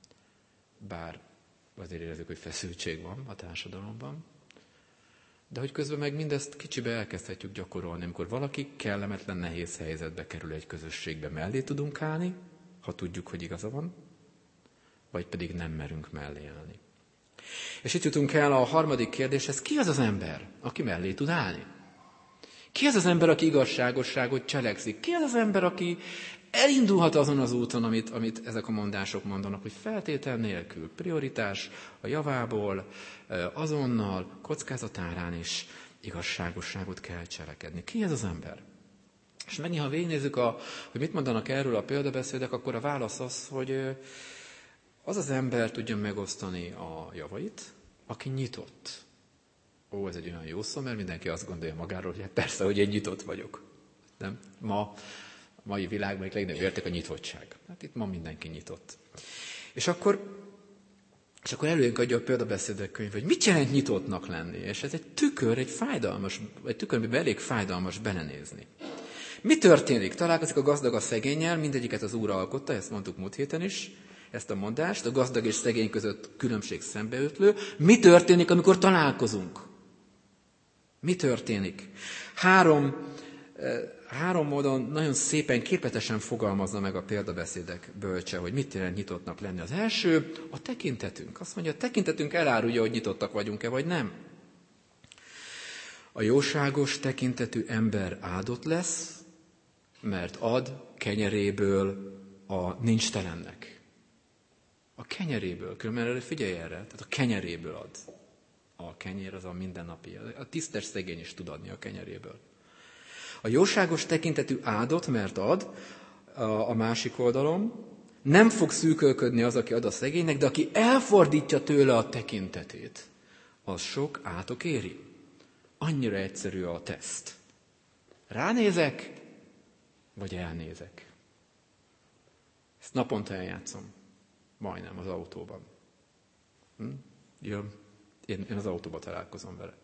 Bár azért érezzük, hogy feszültség van a társadalomban. De hogy közben meg mindezt kicsibe elkezdhetjük gyakorolni, amikor valaki kellemetlen, nehéz helyzetbe kerül egy közösségbe, mellé tudunk állni, ha tudjuk, hogy igaza van, vagy pedig nem merünk mellé állni. És itt jutunk el a harmadik kérdéshez, ki az az ember, aki mellé tud állni? Ki az az ember, aki igazságosságot cselekszik? Ki az az ember, aki elindulhat azon az úton, amit, amit ezek a mondások mondanak, hogy feltétel nélkül, prioritás a javából, azonnal, kockázatárán is igazságosságot kell cselekedni. Ki ez az ember? És megint, ha végignézzük, a, hogy mit mondanak erről a példabeszédek, akkor a válasz az, hogy az az ember tudja megosztani a javait, aki nyitott. Ó, ez egy olyan jó szó, mert mindenki azt gondolja magáról, hogy persze, hogy én nyitott vagyok. Nem? Ma a mai világban egy legnagyobb érték a nyitottság. Hát itt ma mindenki nyitott. És akkor, és akkor előnk adja a példabeszédek könyv, hogy mit jelent nyitottnak lenni. És ez egy tükör, egy fájdalmas, egy tükör, amiben elég fájdalmas belenézni. Mi történik? Találkozik a gazdag a szegénnyel, mindegyiket az Úr alkotta, ezt mondtuk múlt héten is, ezt a mondást, a gazdag és szegény között különbség szembeötlő. Mi történik, amikor találkozunk? Mi történik? Három, három módon nagyon szépen, képletesen fogalmazza meg a példabeszédek bölcse, hogy mit jelent nyitottnak lenni. Az első, a tekintetünk. Azt mondja, a tekintetünk elárulja, hogy nyitottak vagyunk-e, vagy nem. A jóságos tekintetű ember áldott lesz, mert ad kenyeréből a nincstelennek. A kenyeréből, különben erre figyelj erre, tehát a kenyeréből ad. A kenyér az a mindennapi. A tisztes szegény is tud adni a kenyeréből. A jóságos tekintetű áldott, mert ad a másik oldalon, nem fog szűkölködni az, aki ad a szegénynek, de aki elfordítja tőle a tekintetét, az sok átok éri. Annyira egyszerű a teszt. Ránézek, vagy elnézek. Ezt naponta eljátszom. Majdnem az autóban. Hm? Jön. Én, én az autóban találkozom vele.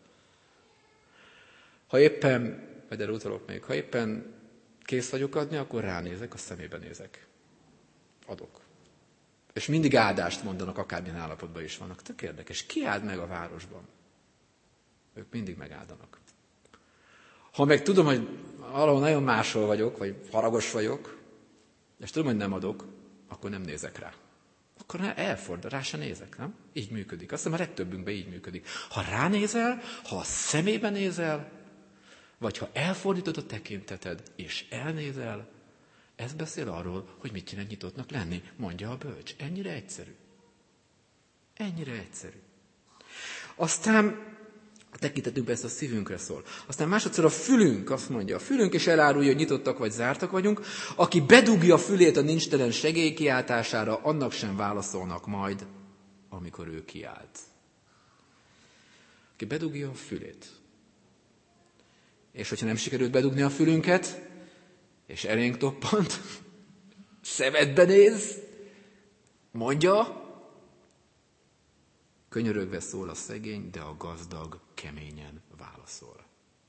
Ha éppen, vagy erre utalok még, ha éppen kész vagyok adni, akkor ránézek, a szemébe nézek. Adok. És mindig áldást mondanak, akármilyen állapotban is vannak. Tök érdekes. Ki áld meg a városban? Ők mindig megáldanak. Ha meg tudom, hogy valahol nagyon máshol vagyok, vagy haragos vagyok, és tudom, hogy nem adok, akkor nem nézek rá. Akkor elfordul, rá se nézek, nem? Így működik. Azt hiszem, a legtöbbünkben így működik. Ha ránézel, ha a szemébe nézel, vagy ha elfordítod a tekinteted, és elnézel, ez beszél arról, hogy mit jelent nyitottnak lenni, mondja a bölcs. Ennyire egyszerű. Ennyire egyszerű. Aztán a tekintetünkben ezt a szívünkre szól. Aztán másodszor a fülünk, azt mondja, a fülünk is elárulja, hogy nyitottak vagy zártak vagyunk. Aki bedugja a fülét a nincstelen segély kiáltására, annak sem válaszolnak majd, amikor ő kiált. Aki bedugja a fülét. És hogyha nem sikerült bedugni a fülünket, és elénk toppant, szemedbe néz, mondja, könyörögve szól a szegény, de a gazdag keményen válaszol.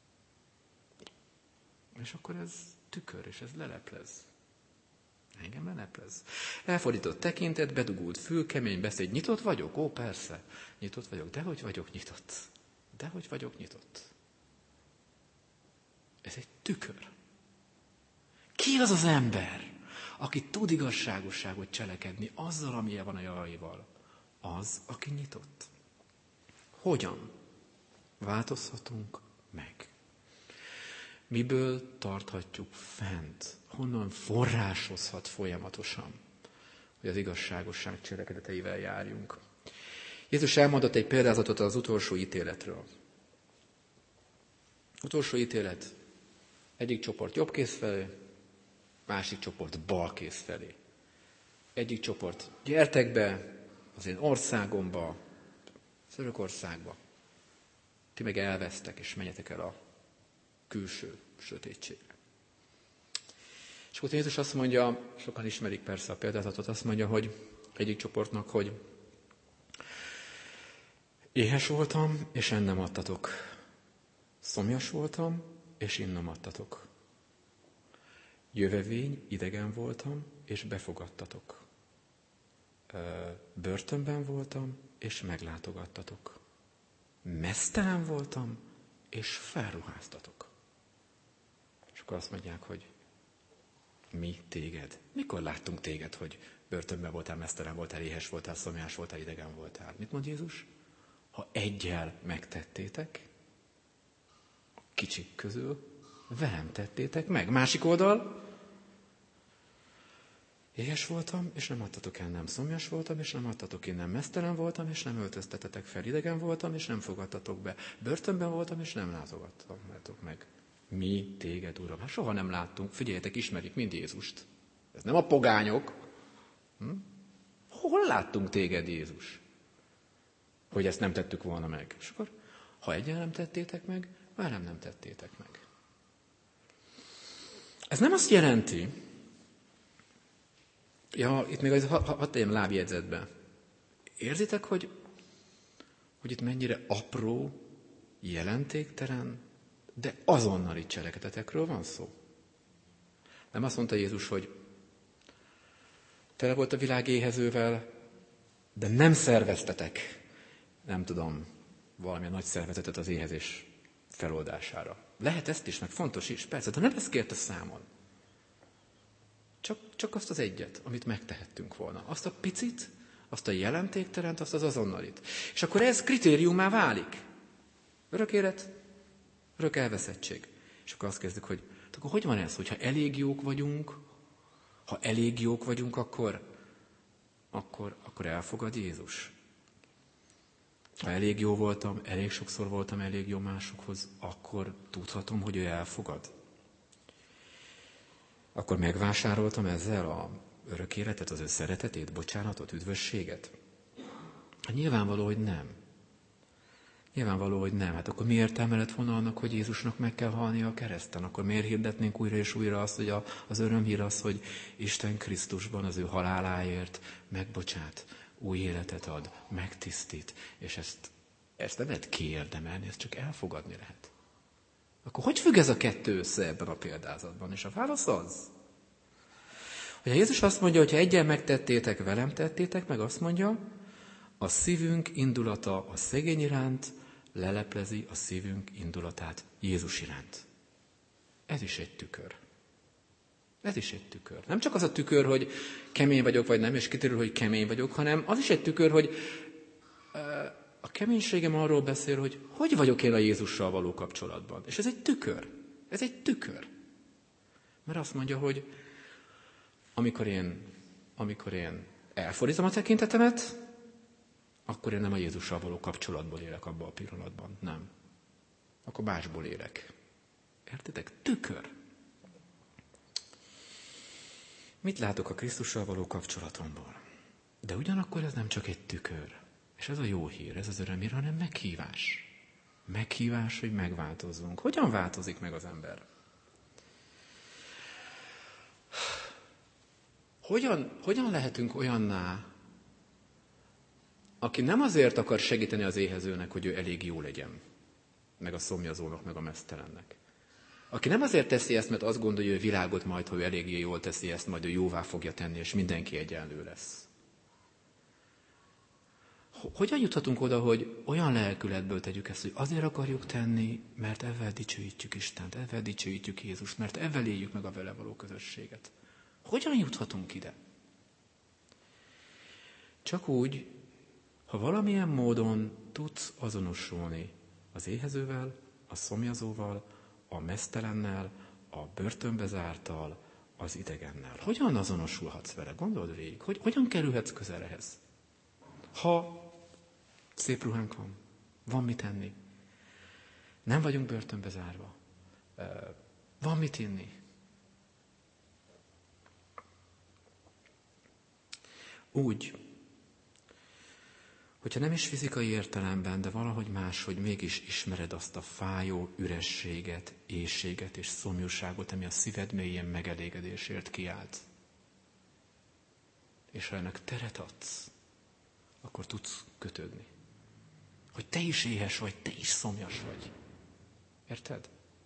És akkor ez tükör, és ez leleplez. Engem leleplez. Elfordított tekintet, bedugult fül, kemény beszéd. Nyitott vagyok? Ó, persze. Nyitott vagyok. De hogy vagyok nyitott? dehogy vagyok nyitott. Ez egy tükör. Ki az az ember, aki tud igazságosságot cselekedni azzal, amilyen van a javaival? Az, aki nyitott. Hogyan változhatunk meg? Miből tarthatjuk fent? Honnan forrásozhat folyamatosan, hogy az igazságosság cselekedeteivel járjunk? Jézus elmondott egy példázatot az utolsó ítéletről. Utolsó ítélet. Egyik csoport jobb kéz felé, másik csoport bal kéz felé. Egyik csoport, gyertek be az én országomba, az örök országba. Ti meg elvesztek, és menjetek el a külső sötétségre. És akkor Jézus azt mondja, sokan ismerik persze a példázatot, azt mondja, hogy egyik csoportnak, hogy éhes voltam, és ennem adtatok. Szomjas voltam, és innom adtatok. Jövevény, idegen voltam, és befogadtatok. Börtönben voltam, és meglátogattatok. Meztelen voltam, és felruháztatok. És akkor azt mondják, hogy mi téged? Mikor láttunk téged, hogy börtönben voltál, meztelen voltál, éhes voltál, szomjas voltál, idegen voltál? Mit mond Jézus? Ha egyel megtettétek, a kicsik közül, velem tettétek meg. Másik oldal, éhes voltam, és nem adtatok ennem. Szomjas voltam, és nem adtatok innen. Meztelen voltam, és nem öltöztetetek fel. Idegen voltam, és nem fogadtatok be. Börtönben voltam, és nem látogattatok meg. Mi téged, Uram? Hát soha nem láttunk. Figyeljetek, ismerik mind Jézust. Ez nem a pogányok. Hm? Hol láttunk téged, Jézus? Hogy ezt nem tettük volna meg. És akkor, ha egyen nem tettétek meg, velem nem tettétek meg. Ez nem azt jelenti, ja, itt még hadd ha, ha tegyem lábjegyzetbe. Érzitek, hogy, hogy itt mennyire apró, jelentéktelen, de azonnali cselekedetekről van szó? Nem azt mondta Jézus, hogy tele volt a világ éhezővel, de nem szerveztetek, nem tudom, valamilyen nagy szervezetet az éhezés feloldására. Lehet ezt is, meg fontos is, persze, de nem ezt kérte számon. Csak, csak azt az egyet, amit megtehettünk volna. Azt a picit, azt a jelentéktelent, azt az azonnalit. És akkor ez kritériumá válik. Örök élet, örök elveszettség. És akkor azt kezdjük, hogy akkor hogy van ez, hogyha elég jók vagyunk, ha elég jók vagyunk, akkor, akkor, akkor elfogad Jézus. Ha elég jó voltam, elég sokszor voltam elég jó másokhoz, akkor tudhatom, hogy ő elfogad. Akkor megvásároltam ezzel a örök életet, az ő szeretetét, bocsánatot, üdvösséget? Hát nyilvánvaló, hogy nem. Nyilvánvaló, hogy nem. Hát akkor mi értelme lett volna annak, hogy Jézusnak meg kell halnia a kereszten? Akkor miért hirdetnénk újra és újra azt, hogy a, az örömhír az, hogy Isten Krisztusban az ő haláláért megbocsát, új életet ad, megtisztít, és ezt, ezt nem lehet kiérdemelni, ezt csak elfogadni lehet. Akkor hogy függ ez a kettő össze ebben a példázatban? És a válasz az, hogy Jézus azt mondja, hogy ha egyen megtettétek, velem tettétek, meg azt mondja, a szívünk indulata a szegény iránt leleplezi a szívünk indulatát Jézus iránt. Ez is egy tükör. Ez is egy tükör. Nem csak az a tükör, hogy kemény vagyok, vagy nem, és kiderül, hogy kemény vagyok, hanem az is egy tükör, hogy a keménységem arról beszél, hogy hogy vagyok én a Jézussal való kapcsolatban. És ez egy tükör. Ez egy tükör. Mert azt mondja, hogy amikor én, amikor én elfordítom a tekintetemet, akkor én nem a Jézussal való kapcsolatból élek abban a pillanatban. Nem. Akkor másból élek. Értitek? Tükör. Mit látok a Krisztussal való kapcsolatomból? De ugyanakkor ez nem csak egy tükör. És ez a jó hír, ez az örömhír, hanem meghívás. Meghívás, hogy megváltozzunk. Hogyan változik meg az ember? Hogyan, hogyan lehetünk olyanná, aki nem azért akar segíteni az éhezőnek, hogy ő elég jó legyen, meg a szomjazónak, meg a meztelennek. Aki nem azért teszi ezt, mert azt gondolja, hogy világot majd, ha ő eléggé jól teszi ezt, majd ő jóvá fogja tenni, és mindenki egyenlő lesz. Hogyan juthatunk oda, hogy olyan lelkületből tegyük ezt, hogy azért akarjuk tenni, mert ezzel dicsőítjük Istent, ezzel dicsőítjük Jézust, mert ezzel éljük meg a vele való közösséget. Hogyan juthatunk ide? Csak úgy, ha valamilyen módon tudsz azonosulni az éhezővel, a szomjazóval, a meztelennel, a börtönbe zárttal, az idegennel. Hogyan azonosulhatsz vele? Gondold végig. Hogy, hogyan kerülhetsz közel ehhez? Ha szép ruhánk van, van mit enni, nem vagyunk börtönbe zárva, van mit inni. Úgy, hogyha nem is fizikai értelemben, de valahogy máshogy mégis ismered azt a fájó ürességet, éhséget és szomjúságot, ami a szíved mélyén megelégedésért kiált. És ha ennek teret adsz, akkor tudsz kötődni. Hogy te is éhes vagy, te is szomjas vagy. Érted?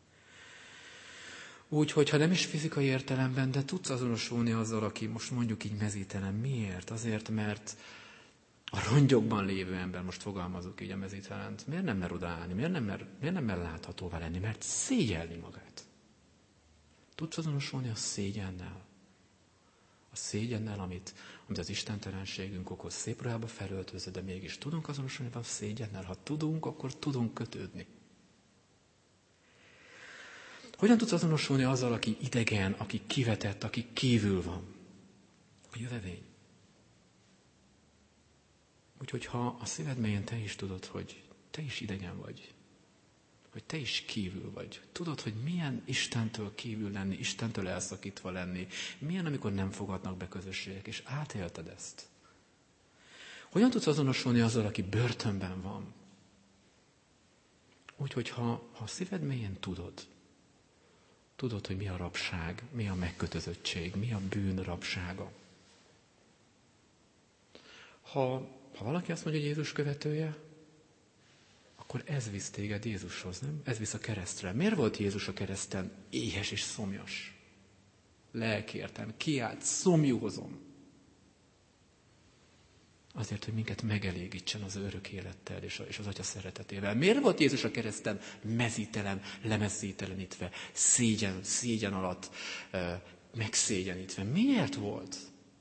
Úgy, hogyha nem is fizikai értelemben, de tudsz azonosulni azzal, aki most mondjuk így mezítelen. Miért? Azért, mert a rongyokban lévő ember, most fogalmazok így a mezítelent, miért nem mer odaállni? Miért nem mer, miért nem mer láthatóvá lenni? Mert szégyelni magát. Tudsz azonosulni a szégyennel? A szégyennel, amit, amit az istentelenségünk okoz, szép ruhába felöltözve, de mégis tudunk azonosulni a szégyennel? Ha tudunk, akkor tudunk kötődni. Hogyan tudsz azonosulni azzal, aki idegen, aki kivetett, aki kívül van? A jövevény. Úgyhogy ha a szíved mélyén te is tudod, hogy te is idegen vagy, hogy te is kívül vagy, tudod, hogy milyen Istentől kívül lenni, Istentől elszakítva lenni, milyen, amikor nem fogadnak be közösségek, és átélted ezt. Hogyan tudsz azonosulni azzal, aki börtönben van? Úgyhogy ha, ha a szíved mélyén tudod, tudod, hogy mi a rabság, mi a megkötözöttség, mi a bűn rabsága. Ha, ha valaki azt mondja, hogy Jézus követője, akkor ez visz téged Jézushoz, nem? Ez visz a keresztre. Miért volt Jézus a kereszten éhes és szomjas? Lelkérten, kiált, szomjúhozom. Azért, hogy minket megelégítsen az örök élettel és, a, és az Atya szeretetével. Miért volt Jézus a kereszten mezítelen, lemezítelenítve, szégyen, szégyen alatt uh, megszégyenítve? Miért volt?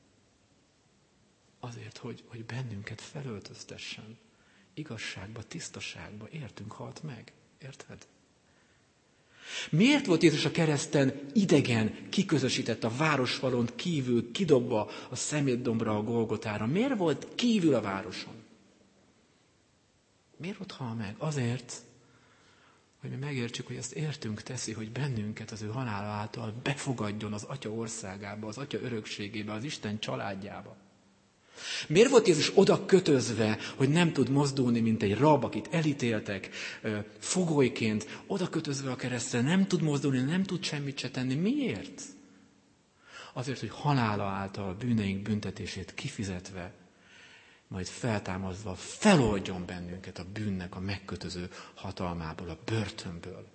Azért, hogy, hogy bennünket felöltöztessen. Igazságba, tisztaságba, értünk halt meg. Érted? Miért volt Jézus a kereszten idegen, kiközösített a városfalon kívül, kidobva a szemétdombra, a Golgotára? Miért volt kívül a városon? Miért ott hal meg? Azért, hogy mi megértsük, hogy ezt értünk teszi, hogy bennünket az ő halála által befogadjon az Atya országába, az Atya örökségébe, az Isten családjába. Miért volt Jézus oda kötözve, hogy nem tud mozdulni, mint egy rab, akit elítéltek fogolyként, oda kötözve a keresztre, nem tud mozdulni, nem tud semmit se tenni? Miért? Azért, hogy halála által a bűneink büntetését kifizetve, majd feltámazva feloldjon bennünket a bűnnek a megkötöző hatalmából, a börtönből.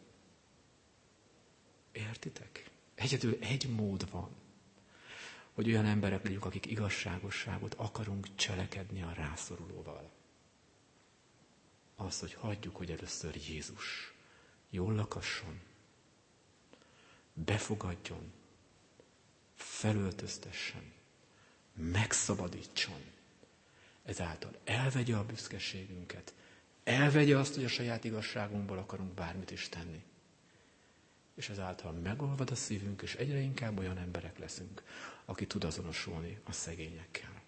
Értitek? Egyedül egy mód van, hogy olyan emberek legyünk, akik igazságosságot akarunk cselekedni a rászorulóval. Az, hogy hagyjuk, hogy először Jézus jól lakasson, befogadjon, felöltöztessen, megszabadítson, ezáltal elvegye a büszkeségünket, elvegye azt, hogy a saját igazságunkból akarunk bármit is tenni. És ezáltal megolvad a szívünk, és egyre inkább olyan emberek leszünk, aki tud azonosulni a szegényekkel.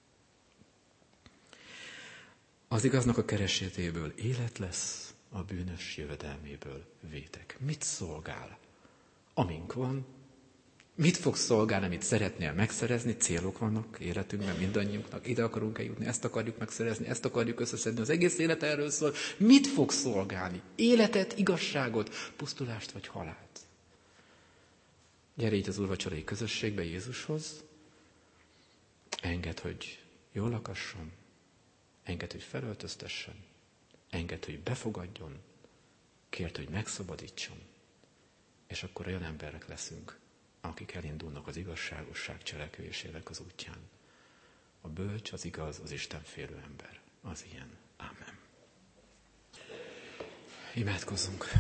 Az igaznak a keresetéből élet lesz, a bűnös jövedelméből vétek. Mit szolgál? Amink van. Mit fog szolgálni, amit szeretnél megszerezni? Célok vannak életünkben mindannyiunknak. Ide akarunk eljutni, ezt akarjuk megszerezni, ezt akarjuk összeszedni. Az egész élet erről szól. Mit fog szolgálni? Életet, igazságot, pusztulást vagy halált? Gyere így az úrvacsorai közösségbe Jézushoz. Engedd, hogy jól lakasson. Engedd, hogy felöltöztessen. Engedd, hogy befogadjon. Kérd, hogy megszabadítson. És akkor olyan emberek leszünk, akik elindulnak az igazságosság cselekvésének az útján. A bölcs, az igaz, az istenfélő ember. az ilyen. Ámen. Imádkozzunk.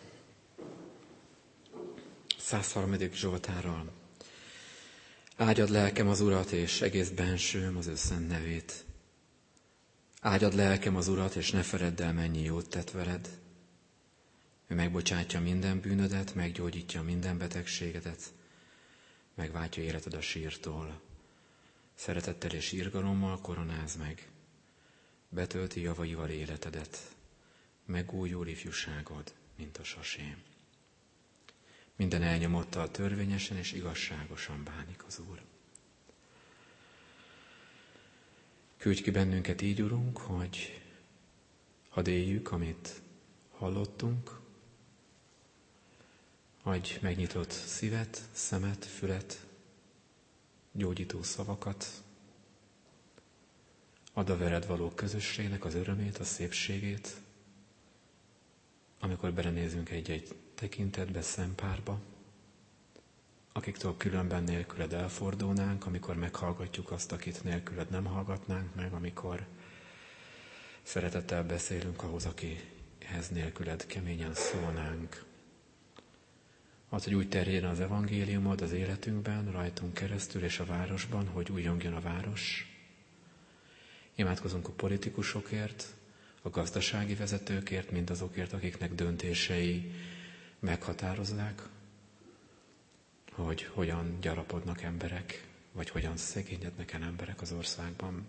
száz harmadik Zsoltárral. Áldjad lelkem az Urat, és egész bensőm az ő szent nevét. Áldjad lelkem az Urat, és ne feledd el, mennyi jót tett veled. Ő megbocsátja minden bűnödet, meggyógyítja minden betegségedet, megváltja életed a sírtól. Szeretettel és irgalommal koronáz meg, betölti javaival életedet, megújul ifjúságod, mint a sasé. Minden elnyomottal törvényesen és igazságosan bánik az Úr. Küldj ki bennünket így, Urunk, hogy hadd éljük, amit hallottunk, adj megnyitott szívet, szemet, fület, gyógyító szavakat, add a veled való közösségnek az örömét, a szépségét, amikor belenézünk egy-egy tekintetbe, szempárba, akiktől különben nélküled elfordulnánk, amikor meghallgatjuk azt, akit nélküled nem hallgatnánk meg, amikor szeretettel beszélünk ahhoz, akihez nélküled keményen szólnánk. Az, hogy úgy terjedjen az evangéliumod az életünkben, rajtunk keresztül és a városban, hogy újjongjon a város. Imádkozunk a politikusokért, a gazdasági vezetőkért, mindazokért, akiknek döntései meghatározzák, hogy hogyan gyarapodnak emberek, vagy hogyan szegényednek el emberek az országban.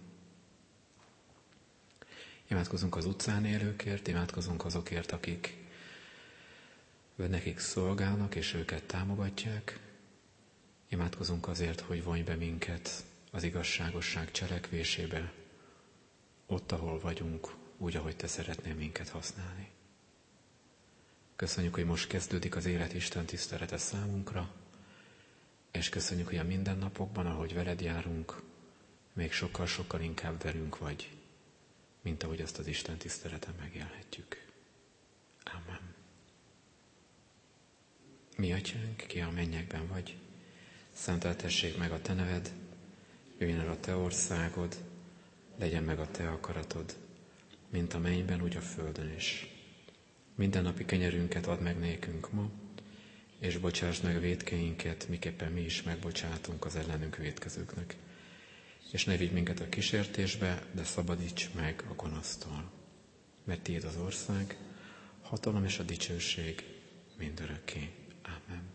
Imádkozunk az utcán élőkért, imádkozunk azokért, akik nekik szolgálnak, és őket támogatják. Imádkozunk azért, hogy vonj be minket az igazságosság cselekvésébe, ott, ahol vagyunk, úgy, ahogy te szeretnél minket használni. Köszönjük, hogy most kezdődik az élet Isten tisztelete számunkra, és köszönjük, hogy a mindennapokban, ahogy veled járunk, még sokkal-sokkal inkább velünk vagy, mint ahogy azt az Isten tiszteleten megélhetjük. Amen. Mi atyánk, ki a mennyekben vagy, szenteltessék meg a te neved, jöjjön el a te országod, legyen meg a te akaratod, mint a mennyben, úgy a földön is. Mindennapi kenyerünket add meg nékünk ma, és bocsásd meg a vétkeinket, miképpen mi is megbocsátunk az ellenünk vétkezőknek. És ne vigy minket a kísértésbe, de szabadíts meg a gonosztól. Mert tiéd az ország, hatalom és a dicsőség mindörökké. Amen.